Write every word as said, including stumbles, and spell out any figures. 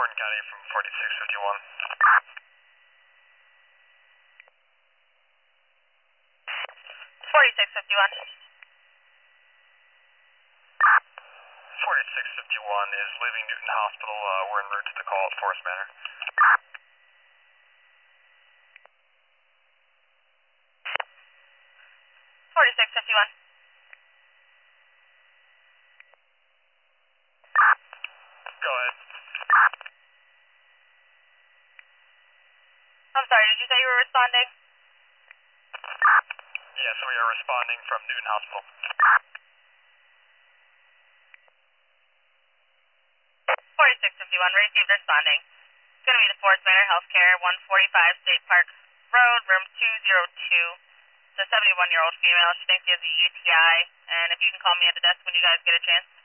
Morgan County from forty-six fifty-one. forty-six fifty-one. forty-six fifty-one is leaving Newton Hospital. Uh, we're en route to the call at Forest Manor. forty-six fifty-one. Go ahead. I'm sorry, did you say you were responding? Yes, we are responding from Newton Hospital. forty-six fifty-one, received responding. It's going to be the Forest Manor Healthcare, one forty-five State Park Road, room two oh two. It's a seventy-one-year-old female. She thinks she has a U T I, and if you can call me at the desk when you guys get a chance.